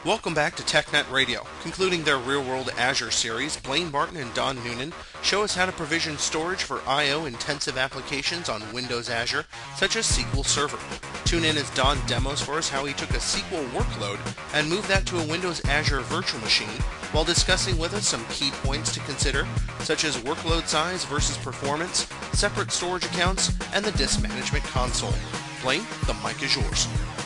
Welcome back to TechNet Radio. Concluding their Real-World Azure series, Blaine Martin and Don Noonan show us how to provision storage for I/O-intensive applications on Windows Azure, such as SQL Server. Tune in as Don demos for us how he took a SQL workload and moved that to a Windows Azure virtual machine, while discussing with us some key points to consider, such as workload size versus performance, separate storage accounts, and the disk management console. Blaine, the mic is yours.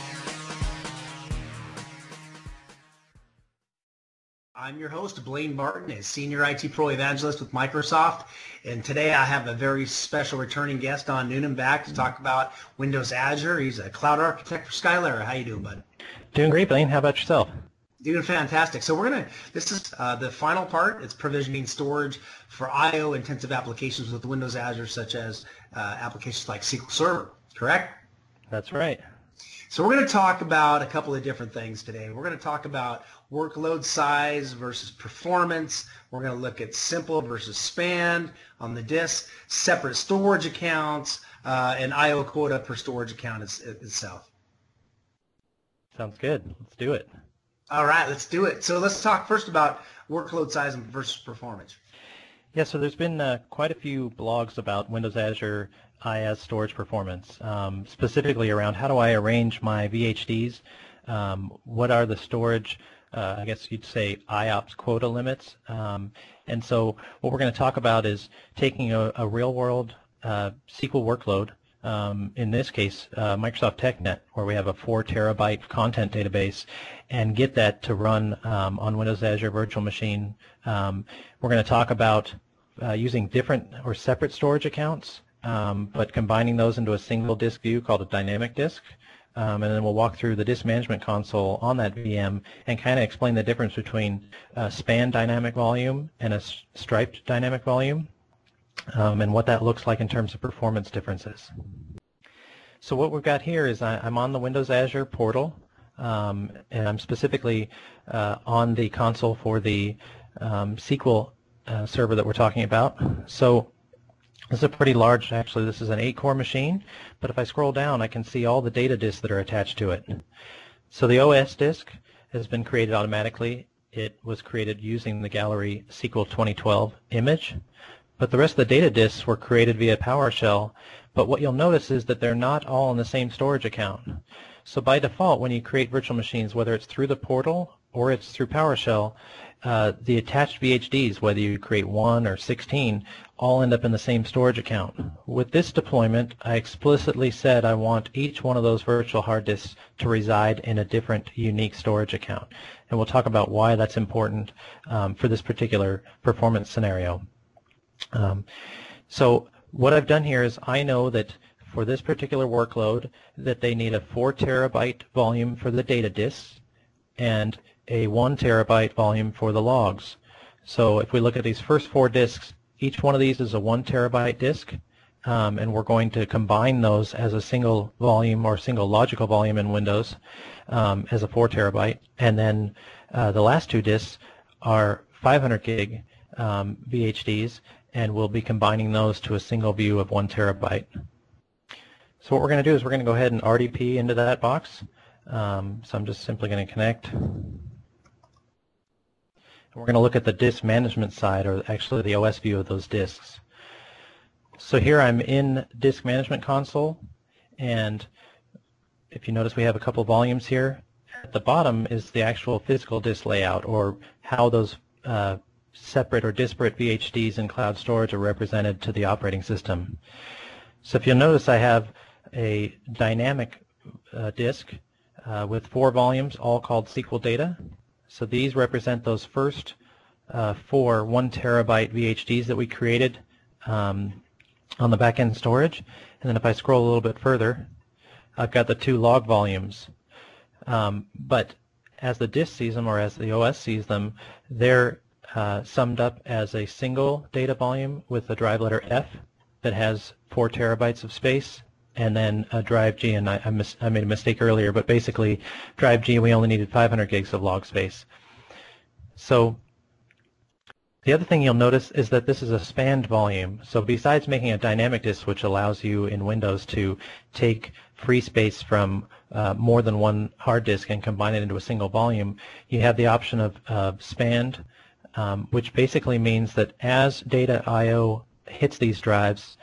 I'm your host, Blaine Martin, a Senior IT Pro Evangelist with Microsoft, and today I have a very special returning guest, Don Noonan, back to talk about Windows Azure. He's a cloud architect for Skylera. How you doing, bud? Doing great, Blaine. How about yourself? Doing fantastic. So this is the final part. It's provisioning storage for I/O intensive applications with Windows Azure, such as applications like SQL Server, correct? That's right. So we're going to talk about a couple of different things today. We're going to talk about workload size versus performance. We're going to look at simple versus span on the disk, separate storage accounts, and I/O quota per storage account itself. Sounds good. Let's do it. All right, let's do it. So let's talk first about workload size versus performance. Yeah, so there's been quite a few blogs about Windows Azure IaaS storage performance, specifically around how do I arrange my VHDs, what are the storage, I guess you'd say IOPS quota limits, and so what we're going to talk about is taking a real-world SQL workload, in this case Microsoft TechNet, where we have a 4 terabyte content database, and get that to run on Windows Azure Virtual Machine. We're going to talk about using different or separate storage accounts, but combining those into a single disk view called a dynamic disk. And then we'll walk through the disk management console on that VM and kind of explain the difference between span dynamic volume and a striped dynamic volume, and what that looks like in terms of performance differences. So what we've got here is I'm on the Windows Azure portal, and I'm specifically on the console for the SQL server that we're talking about. So this is a pretty large, actually this is an 8-core machine, but if I scroll down I can see all the data disks that are attached to it. So the OS disk has been created automatically. It was created using the Gallery SQL 2012 image, but the rest of the data disks were created via PowerShell, but what you'll notice is that they're not all in the same storage account. So by default, when you create virtual machines, whether it's through the portal or it's through PowerShell, the attached VHDs, whether you create 1 or 16, all end up in the same storage account. With this deployment, I explicitly said I want each one of those virtual hard disks to reside in a different, unique storage account. And we'll talk about why that's important for this particular performance scenario. So what I've done here is I know that for this particular workload that they need a 4 terabyte volume for the data disks and a 1 terabyte volume for the logs. So if we look at these first 4 disks, each one of these is a 1 terabyte disk, and we're going to combine those as a single volume or single logical volume in Windows as a 4 terabyte, and then the last 2 disks are 500 gig VHDs, and we'll be combining those to a single view of 1 terabyte. So what we're going to do is we're going to go ahead and RDP into that box. So I'm just simply going to connect. We're going to look at the disk management side, or actually the OS view of those disks. So here I'm in Disk Management Console, and if you notice we have a couple volumes here. At the bottom is the actual physical disk layout, or how those separate or disparate VHDs in cloud storage are represented to the operating system. So if you'll notice, I have a dynamic disk with 4 volumes, all called SQL Data. So these represent those first 4 1 terabyte VHDs that we created on the back-end storage. And then if I scroll a little bit further, I've got the 2 log volumes. But as the disk sees them, or as the OS sees them, they're summed up as a single data volume with the drive letter F that has 4 terabytes of space, and then a drive G, and I made a mistake earlier, but basically drive G, we only needed 500 gigs of log space. So The other thing you'll notice is that this is a spanned volume. So besides making a dynamic disk, which allows you in Windows to take free space from more than one hard disk and combine it into a single volume, you have the option of spanned, which basically means that as data I/O hits these drives,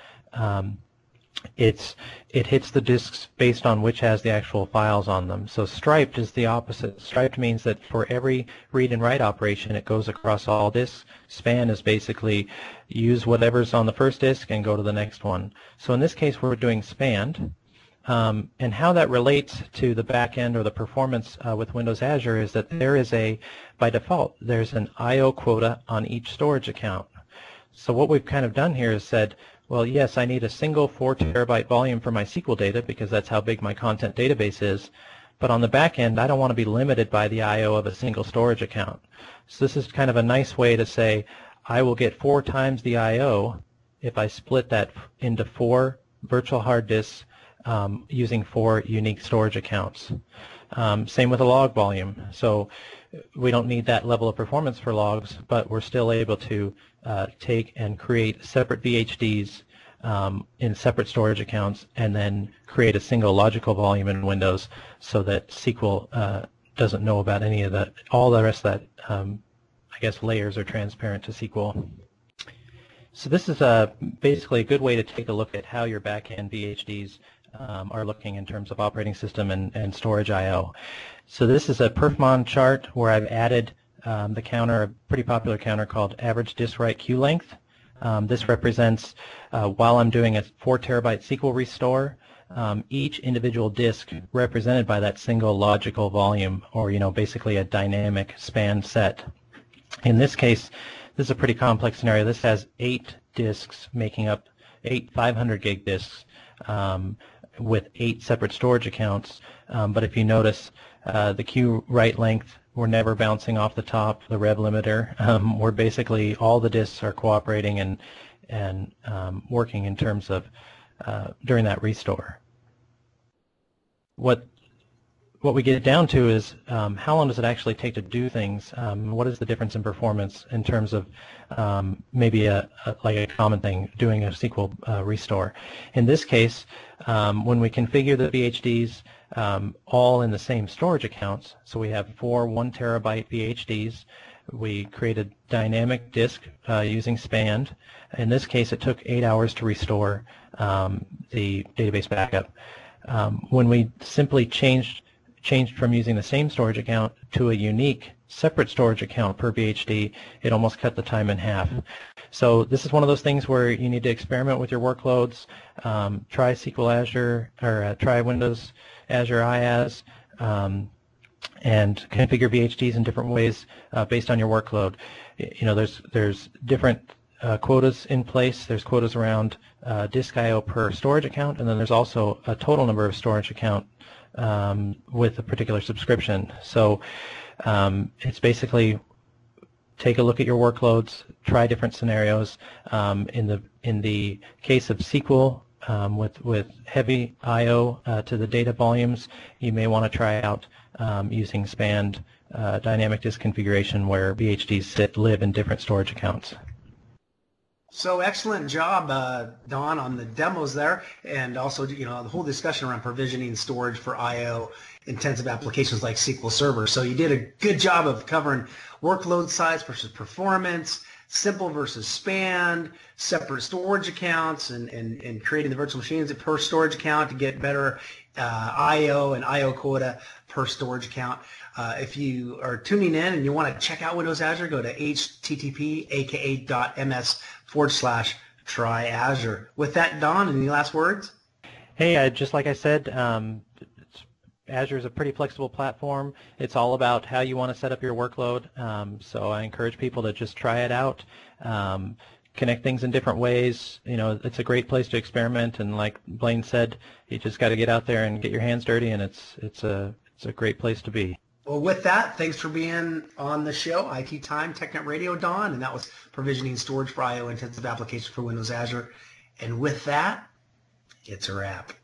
it hits the disks based on which has the actual files on them. So striped is the opposite. Striped means that for every read and write operation, it goes across all disks. Span is basically use whatever's on the first disk and go to the next one. So in this case, we're doing spanned. And how that relates to the back end or the performance with Windows Azure is that there is by default, there's an I/O quota on each storage account. So what we've kind of done here is said, well, yes, I need a single 4 terabyte volume for my SQL data because that's how big my content database is. But on the back end, I don't want to be limited by the I/O of a single storage account. So this is kind of a nice way to say I will get 4 times the I/O if I split that into 4 virtual hard disks using 4 unique storage accounts. Same with a log volume. So we don't need that level of performance for logs, but we're still able to take and create separate VHDs in separate storage accounts and then create a single logical volume in Windows so that SQL doesn't know about any of that. All the rest of that, I guess, layers are transparent to SQL. So this is basically a good way to take a look at how your back-end VHDs are looking in terms of operating system and storage I/O. So this is a perfmon chart where I've added the counter, a pretty popular counter called average disk write queue length. This represents while I'm doing a 4 terabyte SQL restore, each individual disk represented by that single logical volume, or basically a dynamic span set. In this case, this is a pretty complex scenario. This has 8 disks making up 8 500 gig disks with 8 separate storage accounts. But if you notice, the queue write length, we're never bouncing off the top, the rev limiter. We're basically, all the disks are cooperating and working in terms of during that restore. What we get down to is how long does it actually take to do things? What is the difference in performance in terms of maybe like a common thing, doing a SQL restore? In this case, when we configure the VHDs all in the same storage accounts, so we have 4 1 terabyte VHDs, we create a dynamic disk using spanned. In this case, it took 8 hours to restore the database backup. When we simply changed from using the same storage account to a unique separate storage account per VHD, it almost cut the time in half. So this is one of those things where you need to experiment with your workloads. Try SQL Azure, or try Windows Azure IaaS, and configure VHDs in different ways based on your workload. There's different quotas in place. There's quotas around disk I/O per storage account, and then there's also a total number of storage account with a particular subscription. So it's basically take a look at your workloads, try different scenarios. In the case of SQL, with heavy I/O to the data volumes, you may want to try out using spanned dynamic disk configuration where VHDs live in different storage accounts. So excellent job, Don, on the demos there, and also the whole discussion around provisioning storage for I/O intensive applications like SQL Server. So you did a good job of covering workload size versus performance, simple versus spanned, separate storage accounts, and creating the virtual machines per storage account to get better I/O and I/O quota per storage account. If you are tuning in and you want to check out Windows Azure, go to http://aka.ms/try Azure. With that, Don, any last words? Hey, just like I said, Azure is a pretty flexible platform. It's all about how you want to set up your workload. So I encourage people to just try it out. Connect things in different ways. It's a great place to experiment, and like Blaine said, you just got to get out there and get your hands dirty, and it's a great place to be. Well, with that, thanks for being on the show, IT Time, TechNet Radio, Don, and that was provisioning storage for I/O intensive applications for Windows Azure. And with that, it's a wrap.